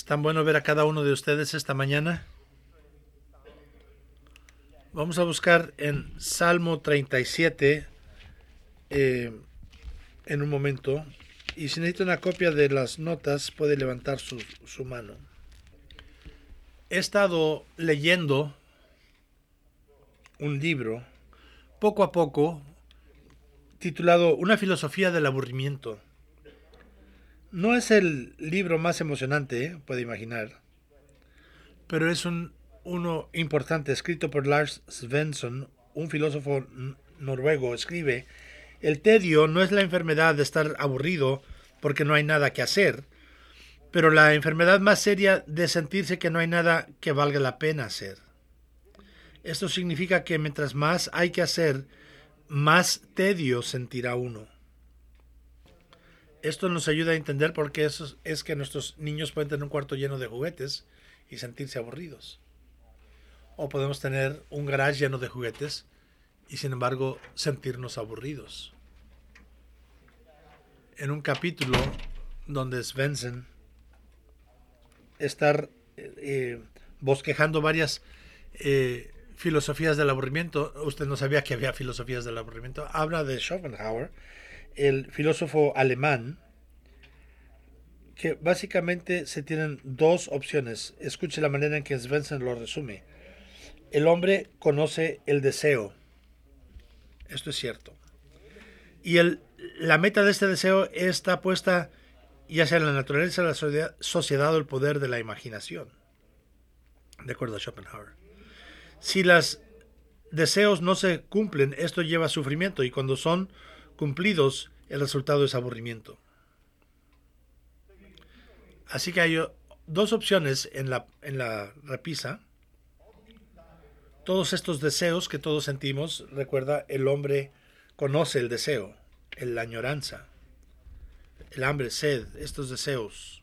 tan bueno ver a cada uno de ustedes esta mañana. Vamos a buscar en Salmo 37 en un momento. Y si necesita una copia de las notas, puede levantar su mano. He estado leyendo un libro, poco a poco, titulado Una filosofía del aburrimiento. No es el libro más emocionante, puede imaginar, pero es uno importante, escrito por Lars Svensson, un filósofo noruego. Escribe: el tedio no es la enfermedad de estar aburrido porque no hay nada que hacer, pero la enfermedad más seria de sentirse que no hay nada que valga la pena hacer. Esto significa que mientras más hay que hacer, más tedio sentirá uno. Esto nos ayuda a entender por qué es que nuestros niños pueden tener un cuarto lleno de juguetes y sentirse aburridos. O podemos tener un garage lleno de juguetes y sin embargo sentirnos aburridos. En un capítulo donde Svensson está bosquejando varias filosofías del aburrimiento, usted no sabía que había filosofías del aburrimiento, habla de Schopenhauer, el filósofo alemán, que básicamente se tienen dos opciones. Escuche la manera en que Svensson lo resume. El hombre conoce el deseo. Esto es cierto. Y la meta de este deseo está puesta ya sea en la naturaleza, la sociedad o el poder de la imaginación, de acuerdo a Schopenhauer. Si los deseos no se cumplen, esto lleva a sufrimiento, y cuando son cumplidos, el resultado es aburrimiento. Así que hay dos opciones en la repisa. Todos estos deseos que todos sentimos, recuerda, el hombre conoce el deseo, la añoranza, el hambre, sed, estos deseos.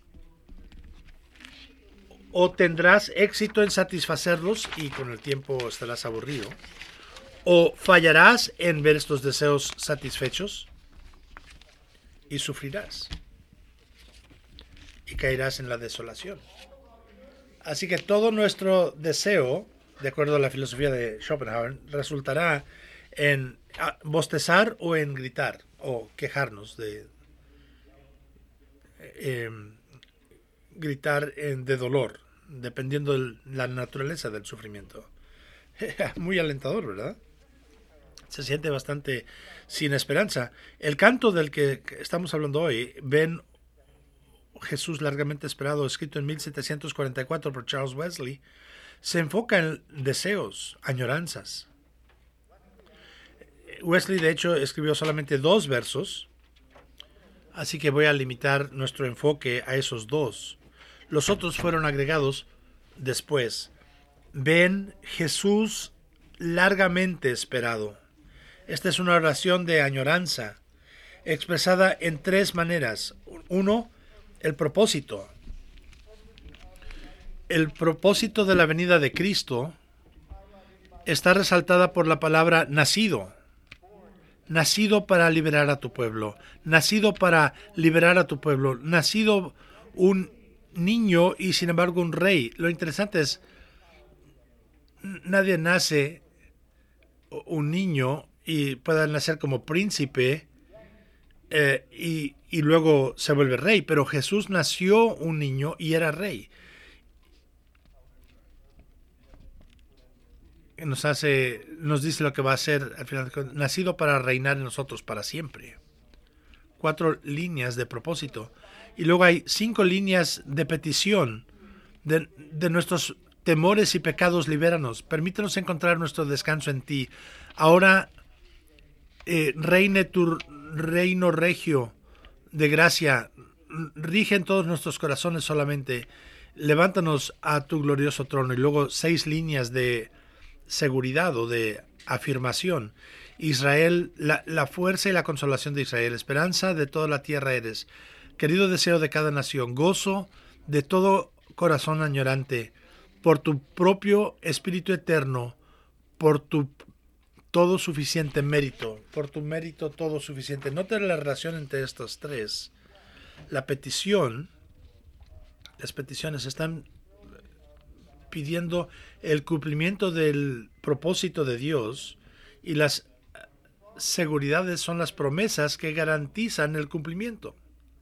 O tendrás éxito en satisfacerlos y con el tiempo estarás aburrido, o fallarás en ver estos deseos satisfechos y sufrirás y caerás en la desolación. Así que todo nuestro deseo, de acuerdo a la filosofía de Schopenhauer, resultará en bostezar o en gritar o quejarnos gritar de dolor, dependiendo de la naturaleza del sufrimiento. Muy alentador, ¿verdad? Se siente bastante sin esperanza. El canto del que estamos hablando hoy, Ven Jesús largamente esperado, escrito en 1744 por Charles Wesley, se enfoca en deseos, añoranzas. Wesley, de hecho, escribió solamente 2 versos, así que voy a limitar nuestro enfoque a esos 2. Los otros fueron agregados después. Ven Jesús largamente esperado. Esta es una oración de añoranza, expresada en 3 maneras. 1, el propósito. El propósito de la venida de Cristo está resaltada por la palabra nacido. Nacido para liberar a tu pueblo. Nacido para liberar a tu pueblo. Nacido un niño y sin embargo un rey. Lo interesante es, nadie nace un niño y puede nacer como príncipe y luego se vuelve rey. Pero Jesús nació un niño y era rey. Nos dice lo que va a ser al final, nacido para reinar en nosotros para siempre. 4 líneas de propósito. Y luego hay 5 líneas de petición. De nuestros temores y pecados, libéranos. Permítenos encontrar nuestro descanso en ti. Ahora reine tu reino regio de gracia. Rige en todos nuestros corazones solamente. Levántanos a tu glorioso trono. Y luego 6 líneas de seguridad o de afirmación. Israel, la fuerza y la consolación de Israel, esperanza de toda la tierra eres, querido deseo de cada nación, gozo de todo corazón añorante, por tu propio espíritu eterno, por tu todo suficiente mérito, por tu mérito todo suficiente. Nota la relación entre estos 3. La petición Las peticiones están pidiendo el cumplimiento del propósito de Dios, y las seguridades son las promesas que garantizan el cumplimiento.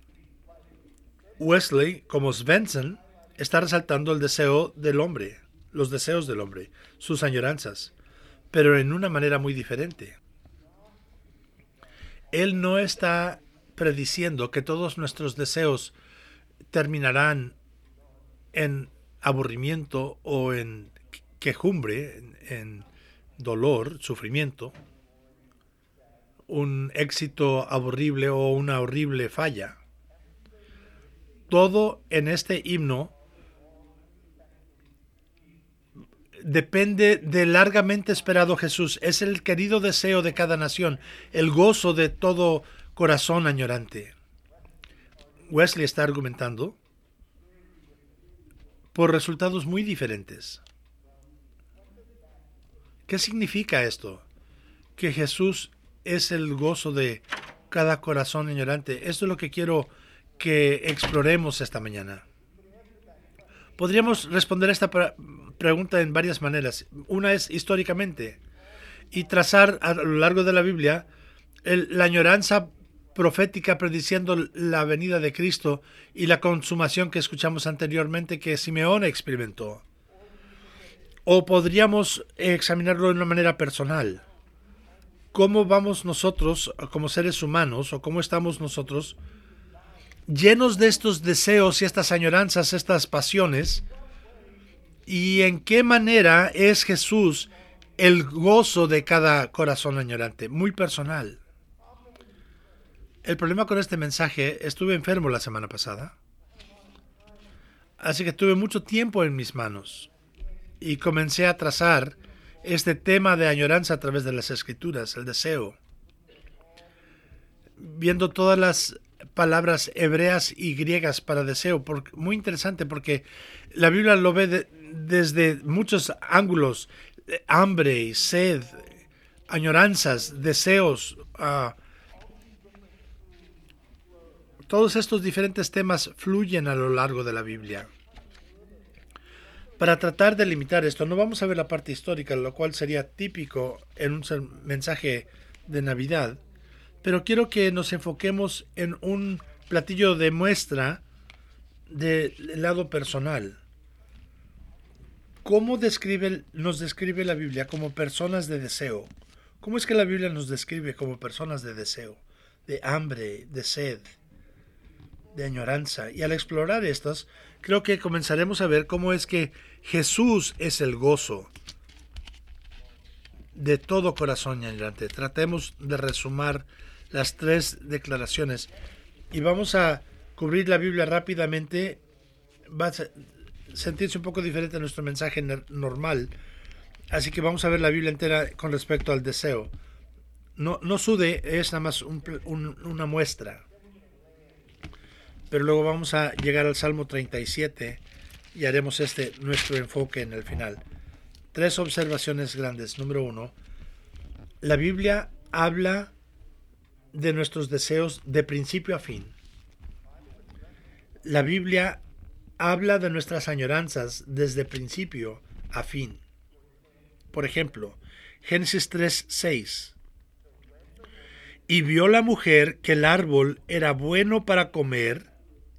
Wesley, como Svensson, está resaltando el deseo del hombre, los deseos del hombre, sus añoranzas, pero en una manera muy diferente. Él no está prediciendo que todos nuestros deseos terminarán en aburrimiento o en quejumbre, en dolor, sufrimiento, un éxito aburrible o una horrible falla. Todo en este himno depende del largamente esperado Jesús. Es el querido deseo de cada nación, el gozo de todo corazón añorante. Wesley está argumentando por resultados muy diferentes. ¿Qué significa esto? Que Jesús es el gozo de cada corazón añorante. Esto es lo que quiero que exploremos esta mañana. Podríamos responder a esta pregunta en varias maneras. Una es históricamente, y trazar a lo largo de la Biblia la añoranza profética prediciendo la venida de Cristo y la consumación que escuchamos anteriormente que Simeón experimentó. O podríamos examinarlo de una manera personal. ¿Cómo vamos nosotros como seres humanos, o cómo estamos nosotros llenos de estos deseos y estas añoranzas, estas pasiones? ¿Y en qué manera es Jesús el gozo de cada corazón añorante? Muy personal. El problema con este mensaje, estuve enfermo la semana pasada, así que tuve mucho tiempo en mis manos y comencé a trazar este tema de añoranza a través de las Escrituras, el deseo, viendo todas las palabras hebreas y griegas para deseo. Muy interesante porque la Biblia lo ve desde muchos ángulos: hambre y sed, añoranzas, deseos. Todos estos diferentes temas fluyen a lo largo de la Biblia. Para tratar de limitar esto, no vamos a ver la parte histórica, lo cual sería típico en un mensaje de Navidad, pero quiero que nos enfoquemos en un platillo de muestra del lado personal. ¿Cómo nos describe la Biblia como personas de deseo? ¿Cómo es que la Biblia nos describe como personas de deseo, de hambre, de sed, de añoranza? Y al explorar estas, creo que comenzaremos a ver cómo es que Jesús es el gozo de todo corazón añorante. Tratemos de resumir las tres declaraciones y vamos a cubrir la Biblia rápidamente. Va a sentirse un poco diferente a nuestro mensaje normal, así que vamos a ver la Biblia entera con respecto al deseo. No sude, es nada más una muestra. Pero luego vamos a llegar al Salmo 37 y haremos nuestro enfoque en el final. Tres observaciones grandes. Número 1, la Biblia habla de nuestros deseos de principio a fin. La Biblia habla de nuestras añoranzas desde principio a fin. Por ejemplo, Génesis 3:6. Y vio la mujer que el árbol era bueno para comer.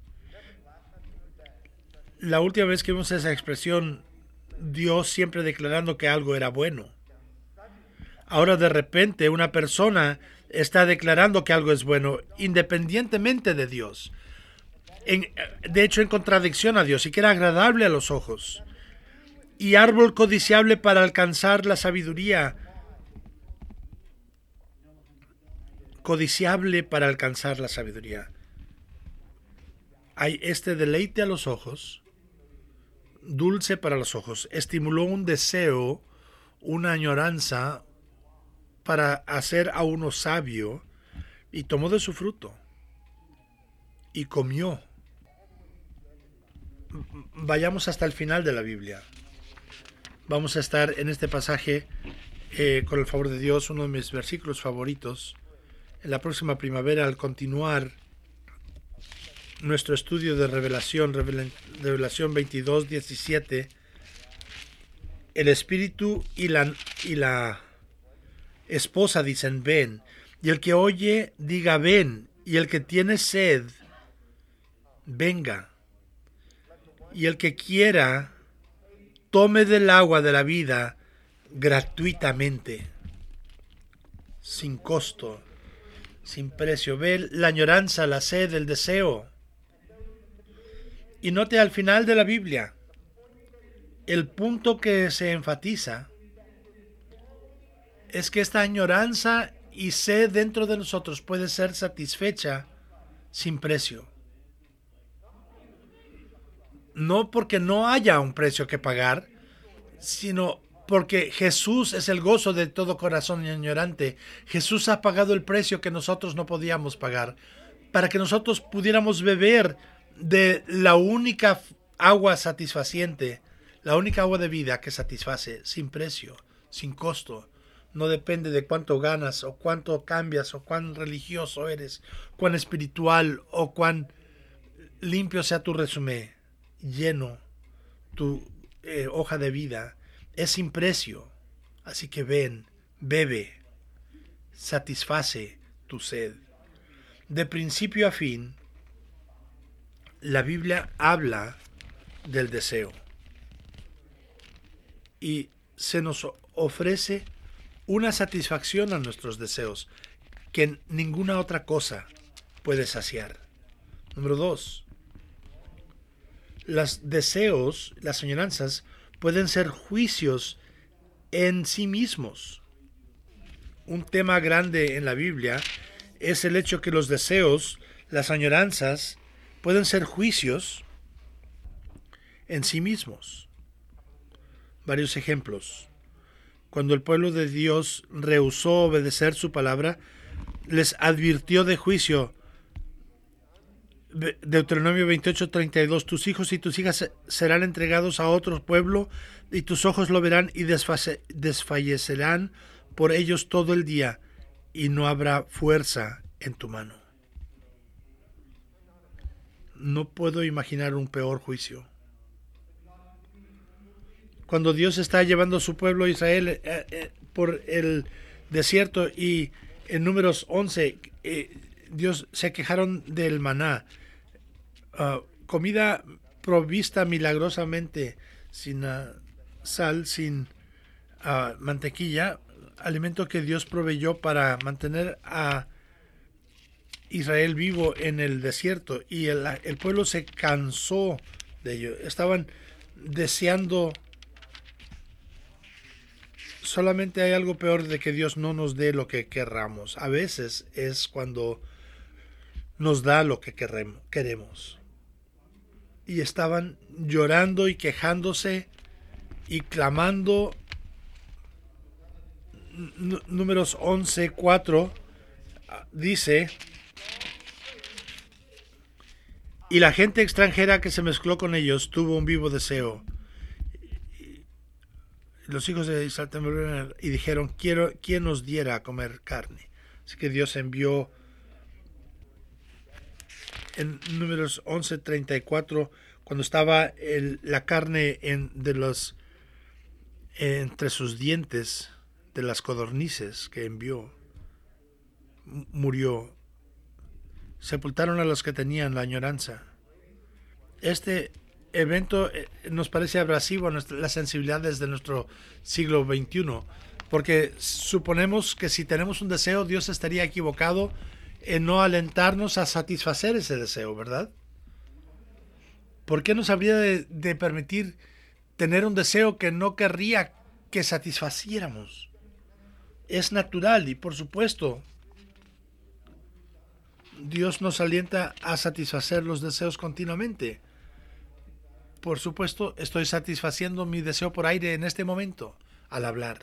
La última vez que vimos esa expresión, Dios siempre declarando que algo era bueno. Ahora de repente una persona está declarando que algo es bueno independientemente de Dios. De hecho, en contradicción a Dios, y que era agradable a los ojos. Y árbol codiciable para alcanzar la sabiduría. Codiciable para alcanzar la sabiduría. Hay este deleite a los ojos, dulce para los ojos. Estimuló un deseo, una añoranza para hacer a uno sabio, y tomó de su fruto y comió. Vayamos hasta el final de la Biblia. Vamos a estar en este pasaje, con el favor de Dios, uno de mis versículos favoritos. En la próxima primavera, al continuar nuestro estudio de Revelación 22:17, el espíritu y la esposa dicen ven, y el que oye diga ven, y el que tiene sed venga, y el que quiera tome del agua de la vida gratuitamente, sin costo, sin precio. Ve la añoranza, la sed, el deseo. Y note al final de la Biblia, el punto que se enfatiza es que esta añoranza y sed dentro de nosotros puede ser satisfecha sin precio. No porque no haya un precio que pagar, sino porque Jesús es el gozo de todo corazón añorante. Jesús ha pagado el precio que nosotros no podíamos pagar, para que nosotros pudiéramos beber de la única agua satisfaciente, la única agua de vida que satisface, sin precio, sin costo. No depende de cuánto ganas, o cuánto cambias, o cuán religioso eres, cuán espiritual, o cuán limpio sea tu resumen, lleno tu hoja de vida. Es sin precio. Así que ven, bebe, satisface tu sed. De principio a fin, la Biblia habla del deseo. Y se nos ofrece una satisfacción a nuestros deseos que ninguna otra cosa puede saciar. Número 2. Los deseos, las añoranzas, pueden ser juicios en sí mismos. Un tema grande en la Biblia es el hecho que los deseos, las añoranzas, pueden ser juicios en sí mismos. Varios ejemplos. Cuando el pueblo de Dios rehusó obedecer su palabra, les advirtió de juicio. Deuteronomio 28:32, tus hijos y tus hijas serán entregados a otro pueblo, y tus ojos lo verán y desfallecerán por ellos todo el día, y no habrá fuerza en tu mano. No puedo imaginar un peor juicio. Cuando Dios está llevando a su pueblo Israel por el desierto, y en Números 11, Dios se quejaron del maná, comida provista milagrosamente, sin sal, sin mantequilla, alimento que Dios proveyó para mantener a Israel vivo en el desierto, y el pueblo se cansó de ello. Estaban deseando. Solamente hay algo peor de que Dios no nos dé lo que querramos. A veces es cuando nos da lo que queremos. Y estaban llorando y quejándose y clamando. Números 11:4 dice: y la gente extranjera que se mezcló con ellos tuvo un vivo deseo. Los hijos de Israel temieron y dijeron: ¿quién nos diera a comer carne? Así que Dios envió. En Números 11:34, cuando estaba la carne entre sus dientes de las codornices que envió, murió. Sepultaron a los que tenían la añoranza. Este evento nos parece abrasivo a las sensibilidades de nuestro siglo XXI, porque suponemos que si tenemos un deseo, Dios estaría equivocado en no alentarnos a satisfacer ese deseo, ¿verdad? ¿Por qué nos habría de permitir tener un deseo que no querría que satisfaciéramos? Es natural, y por supuesto Dios nos alienta a satisfacer los deseos continuamente. Por supuesto, estoy satisfaciendo mi deseo por aire en este momento al hablar.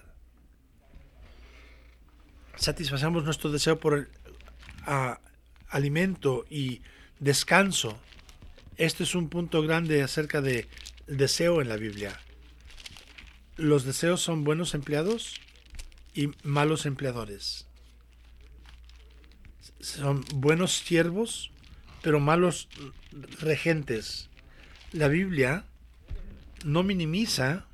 Satisfacemos nuestro deseo por alimento y descanso. Este es un punto grande acerca del deseo en la Biblia. Los deseos son buenos empleados y malos empleadores. Son buenos siervos, pero malos regentes. La Biblia no minimiza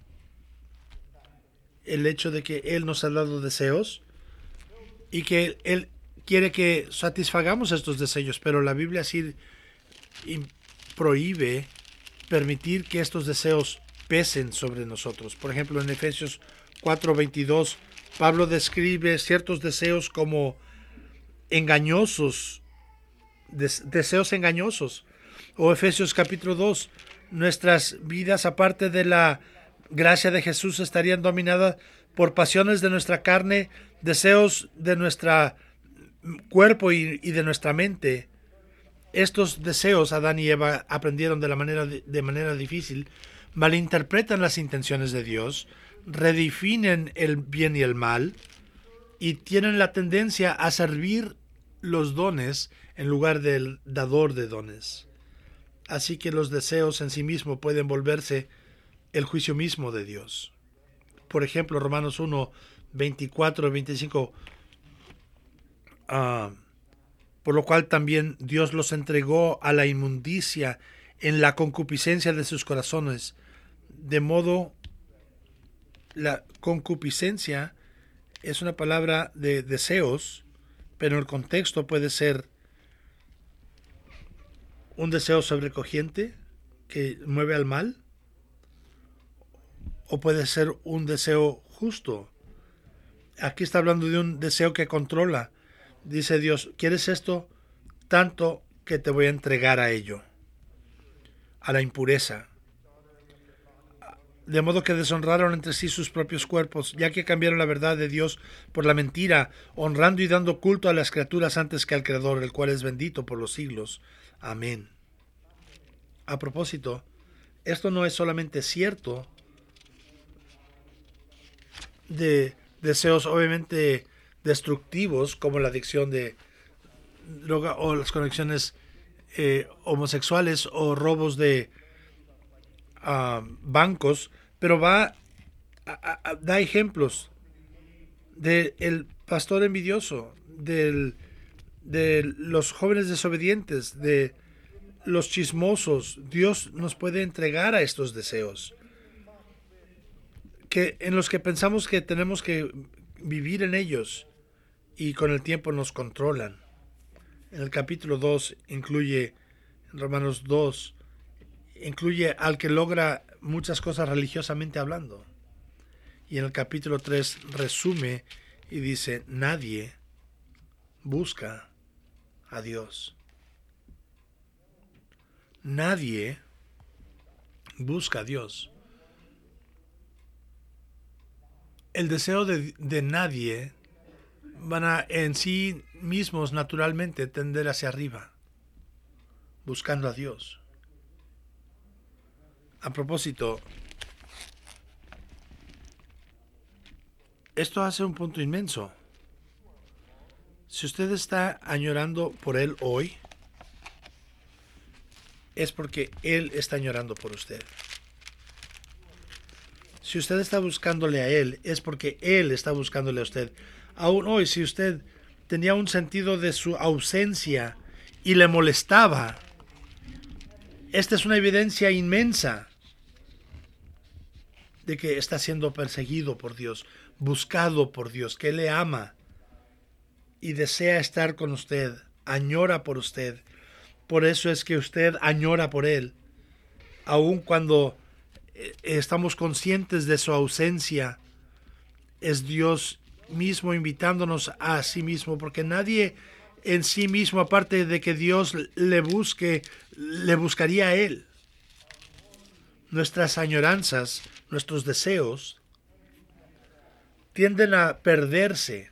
el hecho de que Él nos ha dado deseos y que Él quiere que satisfagamos estos deseos, pero la Biblia sí prohíbe permitir que estos deseos pesen sobre nosotros. Por ejemplo, en Efesios 4:22, Pablo describe ciertos deseos como engañosos, deseos engañosos. O Efesios capítulo 2, nuestras vidas aparte de la gracia de Jesús estarían dominadas por pasiones de nuestra carne, deseos de nuestro cuerpo y de nuestra mente. Estos deseos Adán y Eva aprendieron de manera difícil, malinterpretan las intenciones de Dios, redefinen el bien y el mal y tienen la tendencia a servir los dones en lugar del dador de dones. Así que los deseos en sí mismos pueden volverse el juicio mismo de Dios. Por ejemplo, Romanos 1:24-25, por lo cual también Dios los entregó a la inmundicia en la concupiscencia de sus corazones. De modo, la concupiscencia es una palabra de deseos, pero el contexto puede ser un deseo sobrecogiente que mueve al mal, o puede ser un deseo justo. Aquí está hablando de un deseo que controla. Dice Dios, ¿quieres esto? Tanto que te voy a entregar a ello, a la impureza. De modo que deshonraron entre sí sus propios cuerpos, ya que cambiaron la verdad de Dios por la mentira, honrando y dando culto a las criaturas antes que al Creador, el cual es bendito por los siglos. Amén. A propósito, esto no es solamente cierto de deseos obviamente destructivos, como la adicción de droga o las conexiones homosexuales o robos de bancos, pero da ejemplos del pastor envidioso, de los jóvenes desobedientes, de los chismosos. Dios nos puede entregar a estos deseos en los que pensamos que tenemos que vivir en ellos y con el tiempo nos controlan. En el capítulo 2 incluye, en Romanos 2, incluye al que logra muchas cosas religiosamente hablando. Y en el capítulo 3 resume y dice, nadie busca a Dios. Nadie busca a Dios. El deseo de nadie van a en sí mismos naturalmente tender hacia arriba, buscando a Dios. A propósito, esto hace un punto inmenso. Si usted está añorando por Él hoy, es porque Él está añorando por usted. Si usted está buscándole a Él, es porque Él está buscándole a usted. Aún hoy, si usted tenía un sentido de su ausencia y le molestaba, esta es una evidencia inmensa de que está siendo perseguido por Dios, buscado por Dios, que le ama y desea estar con usted, añora por usted. Por eso es que usted añora por Él, aun cuando estamos conscientes de su ausencia. Es Dios mismo invitándonos a sí mismo, porque nadie en sí mismo, aparte de que Dios le buscaría a Él. Nuestras añoranzas, nuestros deseos, tienden a perderse.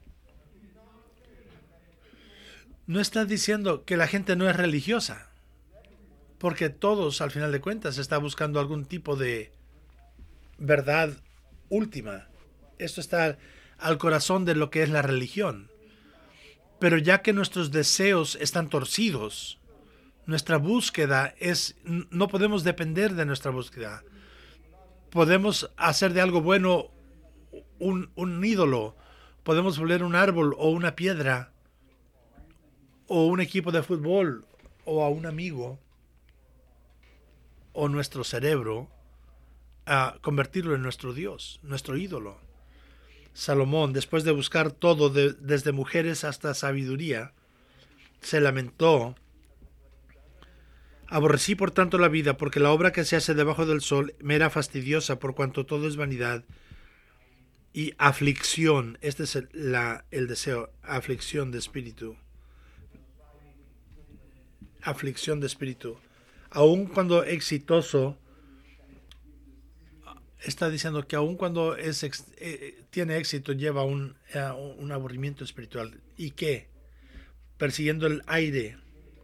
No está diciendo que la gente no es religiosa, porque todos, al final de cuentas, están buscando algún tipo de verdad última. Esto está al corazón de lo que es la religión. Pero ya que nuestros deseos están torcidos, nuestra búsqueda no podemos depender de nuestra búsqueda. Podemos hacer de algo bueno un ídolo. Podemos volver un árbol o una piedra o un equipo de fútbol o a un amigo o nuestro cerebro a convertirlo en nuestro Dios, nuestro ídolo. Salomón, después de buscar todo, desde mujeres hasta sabiduría, se lamentó: aborrecí por tanto la vida, porque la obra que se hace debajo del sol me era fastidiosa, por cuanto todo es vanidad y aflicción. Este es el deseo, aflicción de espíritu. Aflicción de espíritu. Aun cuando exitoso, está diciendo que aun cuando tiene éxito, lleva un aburrimiento espiritual. ¿Y qué? Persiguiendo el aire.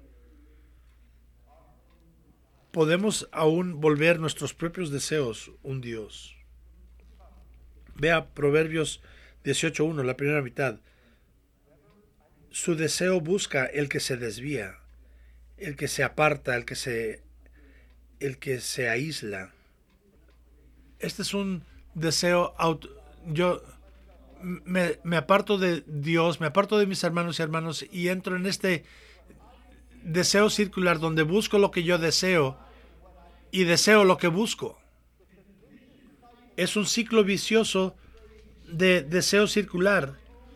Podemos aún volver nuestros propios deseos un Dios. Vea Proverbios 18:1, la primera mitad. Su deseo busca el que se desvía, el que se aparta, el que se aísla. Este es un deseo yo me aparto de Dios, me aparto de mis hermanos y hermanos y entro en este deseo circular donde busco lo que yo deseo y deseo lo que busco. Es un ciclo vicioso de deseo circular.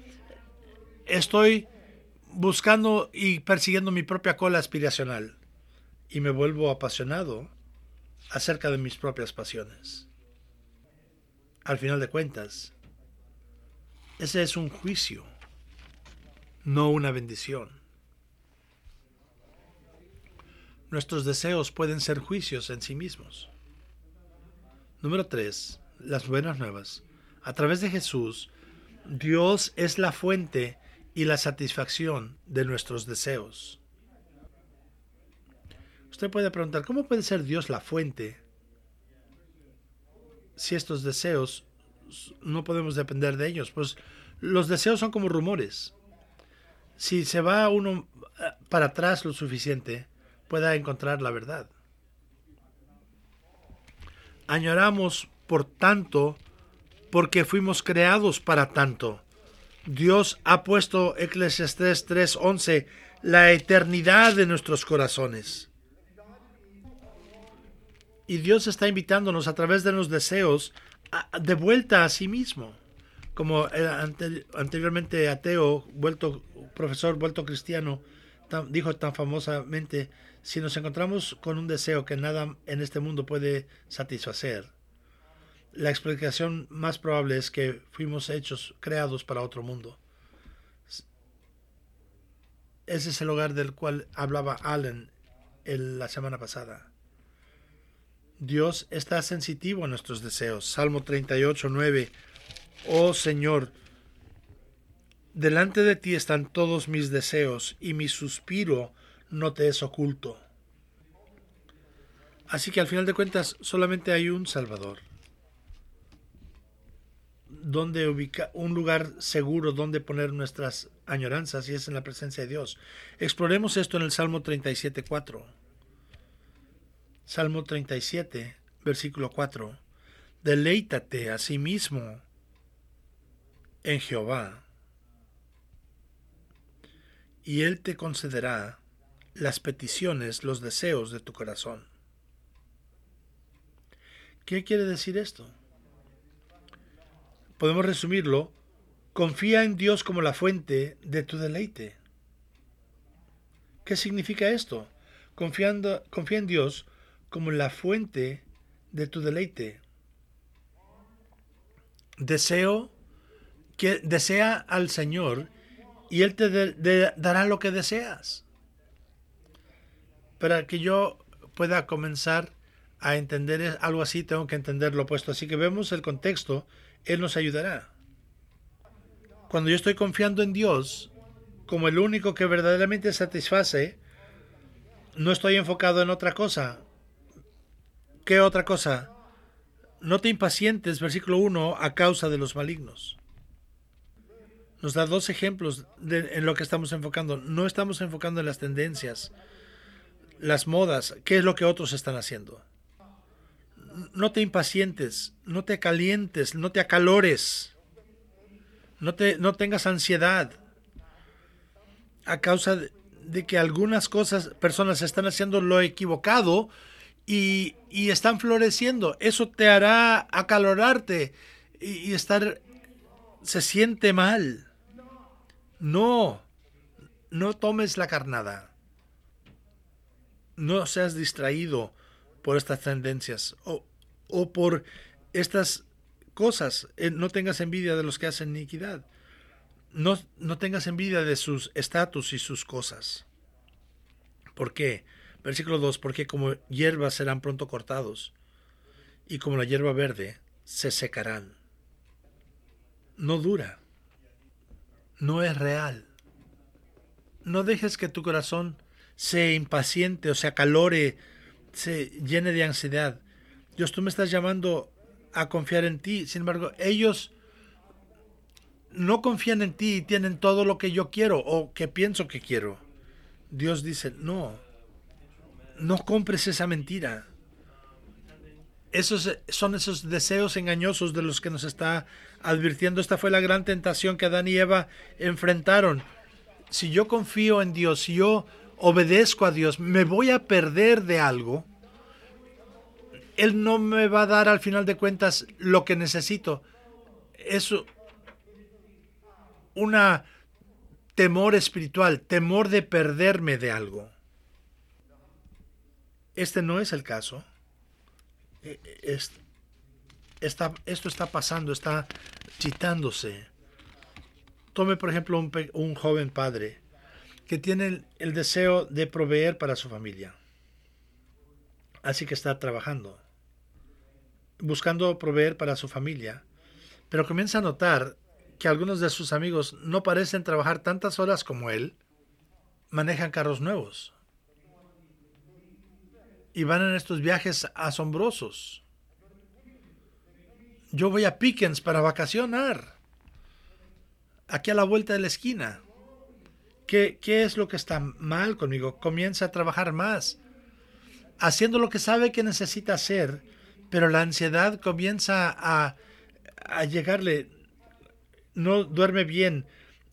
Estoy buscando y persiguiendo mi propia cola aspiracional y me vuelvo apasionado acerca de mis propias pasiones. Al final de cuentas, ese es un juicio, no una bendición. Nuestros deseos pueden ser juicios en sí mismos. Número 3. Las buenas nuevas. A través de Jesús, Dios es la fuente y la satisfacción de nuestros deseos. Usted puede preguntar, ¿cómo puede ser Dios la fuente si estos deseos no podemos depender de ellos? Pues los deseos son como rumores. Si se va uno para atrás lo suficiente, pueda encontrar la verdad. Añoramos por tanto porque fuimos creados para tanto. Dios ha puesto, Eclesiastés 3:11, la eternidad de nuestros corazones. Y Dios está invitándonos a través de los deseos de vuelta a sí mismo. Como anteriormente ateo, profesor, vuelto cristiano, dijo tan famosamente: si nos encontramos con un deseo que nada en este mundo puede satisfacer, la explicación más probable es que fuimos creados para otro mundo. Ese es el hogar del cual hablaba Allen la semana pasada. Dios está sensitivo a nuestros deseos. Salmo 38:9. Oh Señor, delante de ti están todos mis deseos, y mi suspiro no te es oculto. Así que al final de cuentas solamente hay un Salvador. Donde ubicar un lugar seguro donde poner nuestras añoranzas, y es en la presencia de Dios. Exploremos esto en el Salmo 37:4. Salmo 37, versículo 4. Deleítate a sí mismo en Jehová, y Él te concederá las peticiones, los deseos de tu corazón. ¿Qué quiere decir esto? Podemos resumirlo: confía en Dios como la fuente de tu deleite. ¿Qué significa esto? Confía en Dios como la fuente de tu deleite. Desea al Señor y Él te dará lo que deseas. Para que yo pueda comenzar a entender algo así, tengo que entender lo opuesto. Así que vemos el contexto. Él nos ayudará. Cuando yo estoy confiando en Dios como el único que verdaderamente satisface, no estoy enfocado en otra cosa. ¿Qué otra cosa? No te impacientes, versículo 1, a causa de los malignos. Nos da dos ejemplos en lo que estamos enfocando. No estamos enfocando en las tendencias, las modas, qué es lo que otros están haciendo. No te impacientes, no te calientes, no te acalores, no tengas ansiedad a causa de que algunas personas están haciendo lo equivocado y están floreciendo. Eso te hará acalorarte y estar, se siente mal. No, no tomes la carnada. No seas distraído por estas tendencias o por estas cosas. No tengas envidia de los que hacen iniquidad. No tengas envidia de sus estatus y sus cosas. ¿Por qué? Versículo 2, porque como hierbas serán pronto cortados, y como la hierba verde se secarán. No dura. No es real. No dejes que tu corazón se impaciente o se acalore, se llene de ansiedad. Dios, tú me estás llamando a confiar en ti. Sin embargo, ellos no confían en ti y tienen todo lo que yo quiero o que pienso que quiero. Dios dice, no compres esa mentira. Son esos deseos engañosos de los que nos está advirtiendo. Esta fue la gran tentación que Adán y Eva enfrentaron. Si yo confío en Dios, si yo obedezco a Dios, me voy a perder de algo. Él no me va a dar al final de cuentas lo que necesito. Es una temor espiritual, temor de perderme de algo. Este no es el caso. Esto está pasando, está citándose. Tome, por ejemplo, un joven padre que tiene el deseo de proveer para su familia. Así que está trabajando, buscando proveer para su familia, pero comienza a notar que algunos de sus amigos no parecen trabajar tantas horas como él, manejan carros nuevos y van en estos viajes asombrosos. Yo voy a Pickens para vacacionar, aquí a la vuelta de la esquina. ¿Qué es lo que está mal conmigo? Comienza a trabajar más, haciendo lo que sabe que necesita hacer, pero la ansiedad comienza a llegarle. No duerme bien.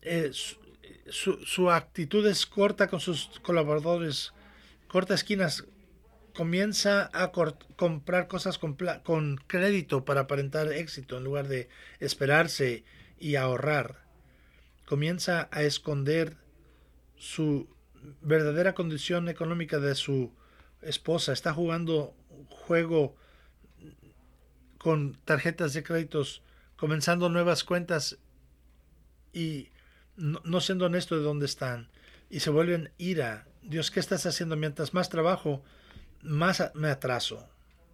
Su actitud es corta con sus colaboradores, corta esquinas. Comienza a comprar cosas con crédito para aparentar éxito en lugar de esperarse y ahorrar. Comienza a esconder su verdadera condición económica de su esposa. Está jugando un juego con tarjetas de créditos, comenzando nuevas cuentas y no siendo honesto de dónde están. Y se vuelven ira. Dios, ¿qué estás haciendo? Mientras más trabajo, más me atraso.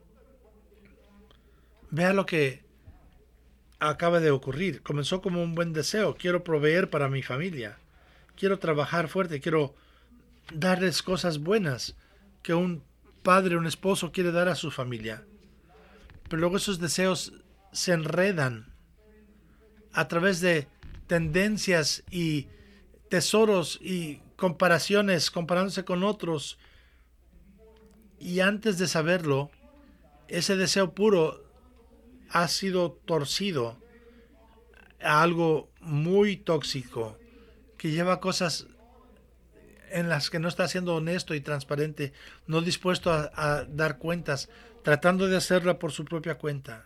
Vea lo que acaba de ocurrir. Comenzó como un buen deseo. Quiero proveer para mi familia. Quiero trabajar fuerte. Quiero darles cosas buenas que un padre, un esposo quiere dar a su familia. Pero luego esos deseos se enredan a través de tendencias y tesoros y comparaciones, comparándose con otros. Y antes de saberlo, ese deseo puro ha sido torcido a algo muy tóxico que lleva cosas en las que no está siendo honesto y transparente, no dispuesto a dar cuentas, tratando de hacerla por su propia cuenta.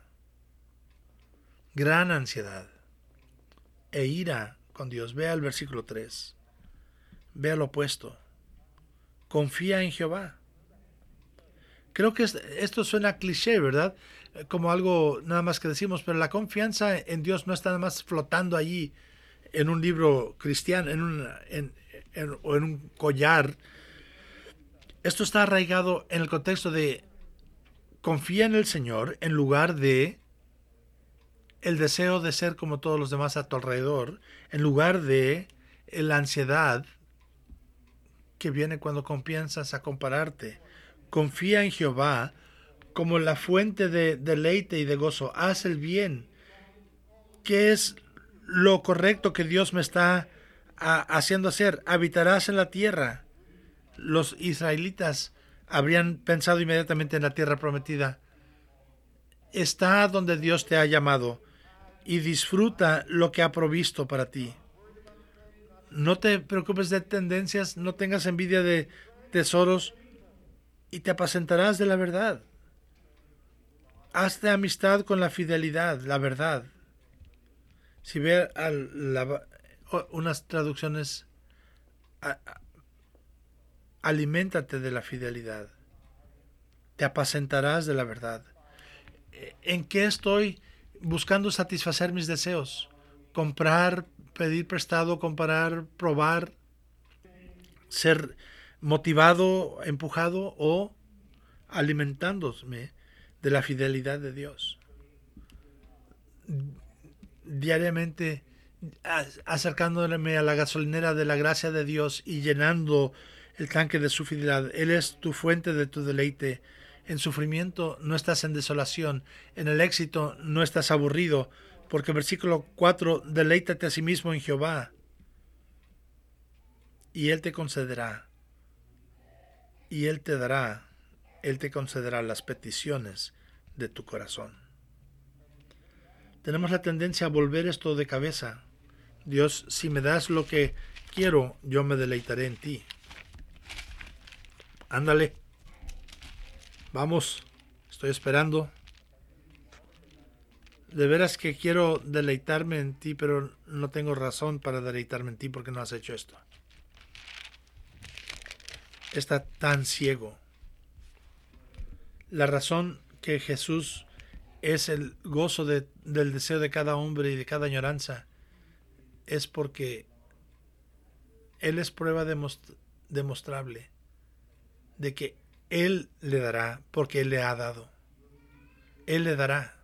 Gran ansiedad e ira con Dios. Vea el versículo 3. Vea lo opuesto. Confía en Jehová. Creo que esto suena cliché, ¿verdad? Como algo nada más que decimos, pero la confianza en Dios no está nada más flotando allí en un libro cristiano, o en un collar. Esto está arraigado en el contexto de confía en el Señor en lugar de el deseo de ser como todos los demás a tu alrededor, en lugar de la ansiedad que viene cuando comienzas a compararte. Confía en Jehová como la fuente de deleite y de gozo. Haz el bien. ¿Qué es lo correcto que Dios me está haciendo hacer? Habitarás en la tierra. Los israelitas habrían pensado inmediatamente en la tierra prometida. Está donde Dios te ha llamado y disfruta lo que ha provisto para ti. No te preocupes de tendencias, no tengas envidia de tesoros y te apacentarás de la verdad. Hazte amistad con la fidelidad, la verdad. Si ve unas traducciones, aliméntate de la fidelidad. Te apacentarás de la verdad. ¿En qué estoy buscando satisfacer mis deseos? Comprar, pedir prestado, comparar, probar, ser motivado, empujado o alimentándome de la fidelidad de Dios. Diariamente acercándome a la gasolinera de la gracia de Dios y llenando el tanque de su fidelidad. Él es tu fuente de tu deleite. En sufrimiento no estás en desolación. En el éxito no estás aburrido. Porque versículo 4, deleítate a sí mismo en Jehová y Él te concederá. Y Él te dará. Él te concederá las peticiones de tu corazón. Tenemos la tendencia a volver esto de cabeza. Dios, si me das lo que quiero, yo me deleitaré en ti. Ándale. Vamos, estoy esperando. De veras que quiero deleitarme en ti, pero no tengo razón para deleitarme en ti porque no has hecho esto. Está tan ciego. La razón que Jesús es el gozo del deseo de cada hombre y de cada añoranza es porque Él es prueba demostrable de que Él le dará porque Él le ha dado. Él le dará.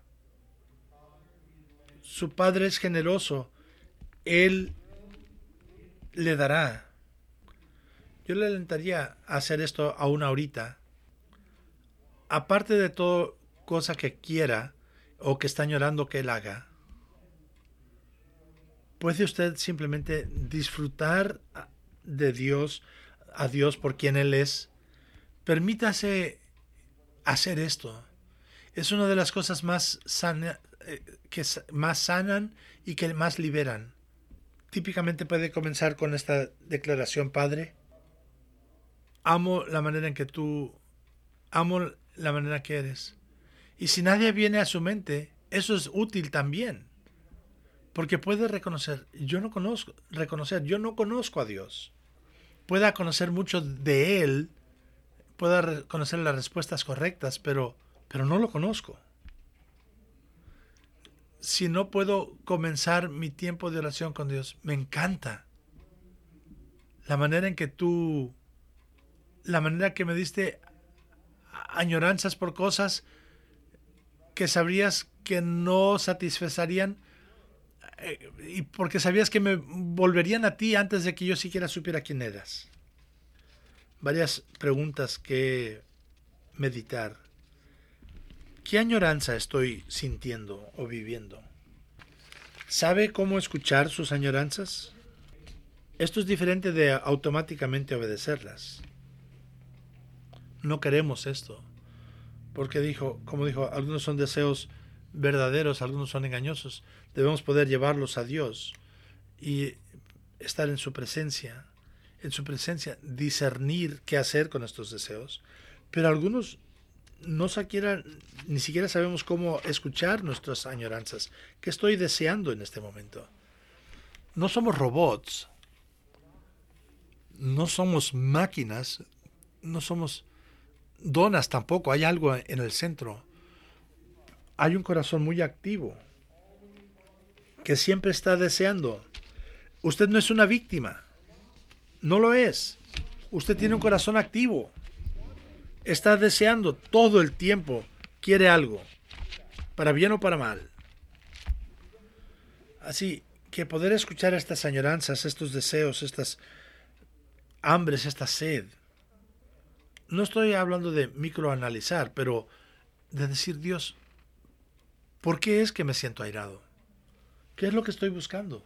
Su Padre es generoso. Él le dará. Yo le alentaría a hacer esto aún ahorita. Aparte de toda cosa que quiera o que está añorando que Él haga, ¿puede usted simplemente disfrutar de Dios, a Dios por quien Él es? Permítase hacer esto. Es una de las cosas más que más sanan y que más liberan. Típicamente puede comenzar con esta declaración: Padre, amo la manera en que amo la manera que eres. Y si nadie viene a su mente, eso es útil también. Porque puede yo no conozco a Dios. Pueda conocer mucho de Él, pueda conocer las respuestas correctas, pero no lo conozco. Si no puedo comenzar mi tiempo de oración con Dios, me encanta la manera en que la manera que me diste añoranzas por cosas que sabrías que no satisfacerían, y porque sabías que me volverían a ti antes de que yo siquiera supiera quién eras. Varias preguntas que meditar. ¿Qué añoranza estoy sintiendo o viviendo? ¿Sabe cómo escuchar sus añoranzas? Esto es diferente de automáticamente obedecerlas. No queremos esto, porque como dijo, algunos son deseos verdaderos, algunos son engañosos. Debemos poder llevarlos a Dios y estar en su presencia, discernir qué hacer con estos deseos. Pero algunos ni siquiera sabemos cómo escuchar nuestras añoranzas. ¿Qué estoy deseando en este momento? No somos robots, no somos máquinas, no somos donas tampoco. Hay algo en el centro. Hay un corazón muy activo que siempre está deseando. Usted no es una víctima, no lo es. Usted tiene un corazón activo. Está deseando todo el tiempo, quiere algo, para bien o para mal. Así que poder escuchar estas añoranzas, estos deseos, estas hambres, esta sed. No estoy hablando de microanalizar, pero de decir: Dios, ¿por qué es que me siento airado? ¿Qué es lo que estoy buscando?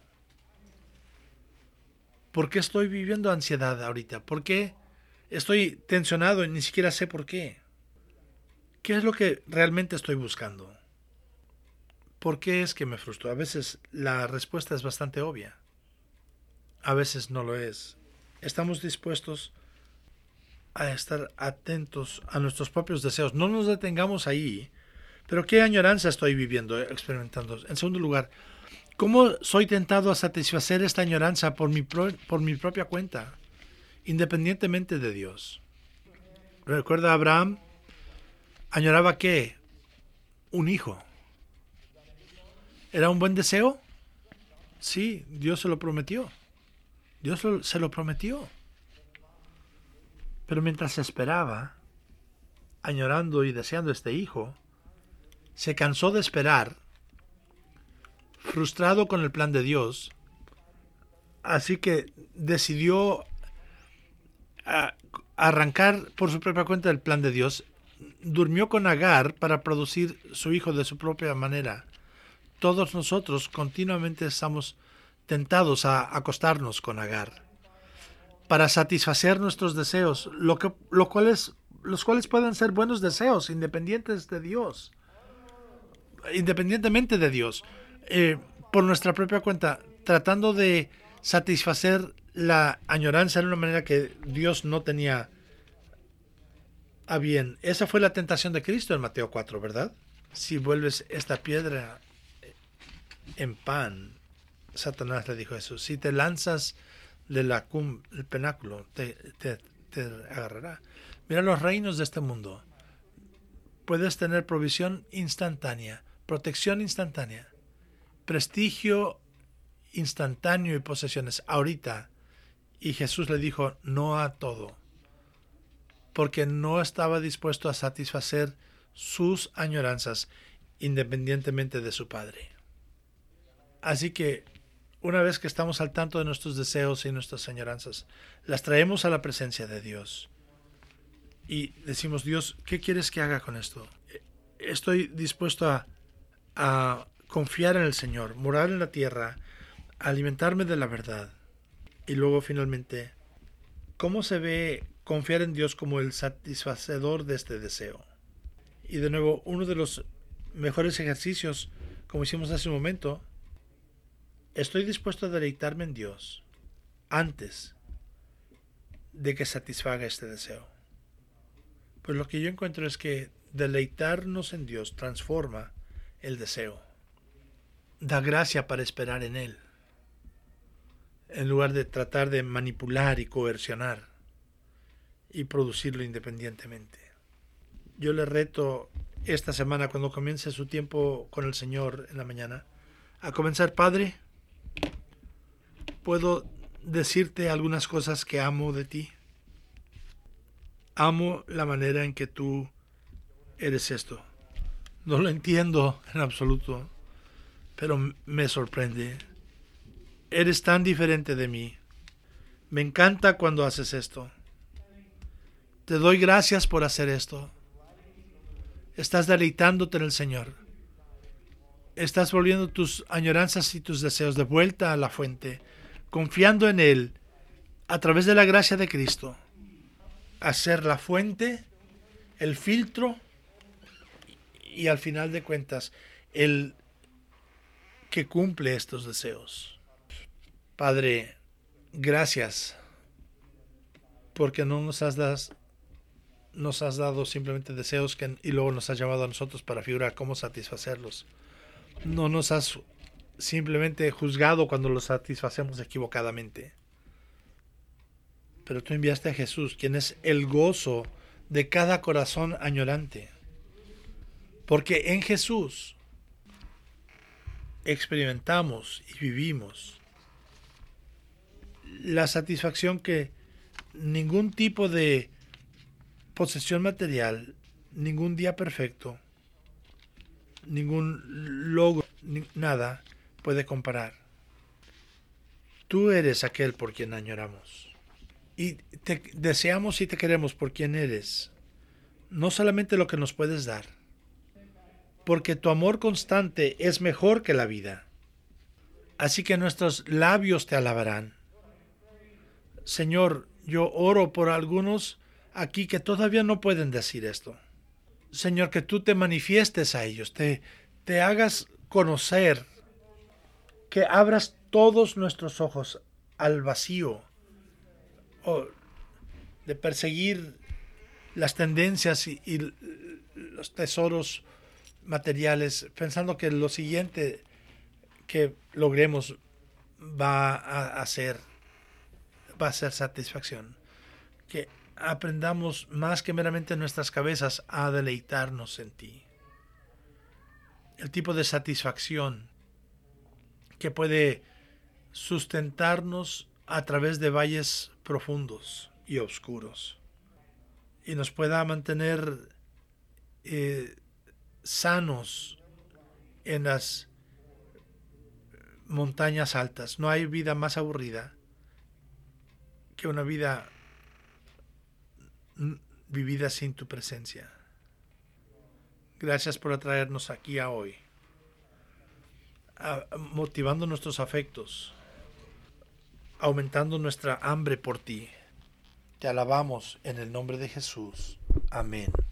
¿Por qué estoy viviendo ansiedad ahorita? ¿Por qué estoy tensionado y ni siquiera sé por qué? ¿Qué es lo que realmente estoy buscando? ¿Por qué es que me frustro? A veces la respuesta es bastante obvia. A veces no lo es. Estamos dispuestos a estar atentos a nuestros propios deseos. No nos detengamos ahí. Pero ¿qué añoranza estoy viviendo, experimentando? En segundo lugar, ¿cómo soy tentado a satisfacer esta añoranza por mi propia cuenta, independientemente de Dios? ¿Recuerda a Abraham? ¿Añoraba qué? Un hijo. ¿Era un buen deseo? Sí, Dios se lo prometió. Se lo prometió. Pero mientras esperaba, añorando y deseando este hijo, se cansó de esperar, frustrado con el plan de Dios, así que decidió arrancar por su propia cuenta el plan de Dios. Durmió con Agar para producir su hijo de su propia manera. Todos nosotros continuamente estamos tentados a acostarnos con Agar para satisfacer nuestros deseos, los cuales pueden ser buenos deseos independientemente de Dios, por nuestra propia cuenta, tratando de satisfacer la añoranza de una manera que Dios no tenía a bien. Esa fue la tentación de Cristo en Mateo 4, ¿verdad? Si vuelves esta piedra en pan, Satanás le dijo eso. Si te lanzas del penáculo, te agarrará. Mira los reinos de este mundo. Puedes tener provisión instantánea, protección instantánea, prestigio instantáneo y posesiones ahorita. Y Jesús le dijo no a todo, porque no estaba dispuesto a satisfacer sus añoranzas independientemente de su Padre. Así que una vez que estamos al tanto de nuestros deseos y nuestras añoranzas, las traemos a la presencia de Dios y decimos: Dios, ¿qué quieres que haga con esto? Estoy dispuesto a confiar en el Señor, morar en la tierra, alimentarme de la verdad. Y luego finalmente, ¿cómo se ve confiar en Dios como el satisfacedor de este deseo? Y de nuevo, uno de los mejores ejercicios, como hicimos hace un momento, estoy dispuesto a deleitarme en Dios antes de que satisfaga este deseo. Pues lo que yo encuentro es que deleitarnos en Dios transforma el deseo. Da gracia para esperar en Él, en lugar de tratar de manipular y coercionar y producirlo independientemente. Yo le reto esta semana, cuando comience su tiempo con el Señor en la mañana, a comenzar: Padre, ¿puedo decirte algunas cosas que amo de ti? Amo la manera en que tú eres esto. No lo entiendo en absoluto, pero me sorprende. Eres tan diferente de mí. Me encanta cuando haces esto. Te doy gracias por hacer esto. Estás deleitándote en el Señor. Estás volviendo tus añoranzas y tus deseos de vuelta a la fuente, confiando en Él a través de la gracia de Cristo, a ser la fuente, el filtro y al final de cuentas el que cumple estos deseos. Padre, gracias porque no nos has dado simplemente deseos y luego nos has llamado a nosotros para figurar cómo satisfacerlos. No nos has simplemente juzgado cuando los satisfacemos equivocadamente. Pero tú enviaste a Jesús, quien es el gozo de cada corazón añorante. Porque en Jesús experimentamos y vivimos la satisfacción que ningún tipo de posesión material, ningún día perfecto, ningún logro, nada puede comparar. Tú eres aquel por quien añoramos. Y te deseamos y te queremos por quien eres. No solamente lo que nos puedes dar, porque tu amor constante es mejor que la vida. Así que nuestros labios te alabarán. Señor, yo oro por algunos aquí que todavía no pueden decir esto. Señor, que tú te manifiestes a ellos, te hagas conocer, que abras todos nuestros ojos al vacío o de perseguir las tendencias y los tesoros materiales, pensando que lo siguiente que logremos va a ser satisfacción. Que aprendamos más que meramente en nuestras cabezas a deleitarnos en ti. El tipo de satisfacción que puede sustentarnos a través de valles profundos y oscuros y nos pueda mantener sanos en las montañas altas. No hay vida más aburrida que una vida vivida sin tu presencia. Gracias por atraernos aquí a hoy, motivando nuestros afectos, aumentando nuestra hambre por ti. Te alabamos en el nombre de Jesús. Amén.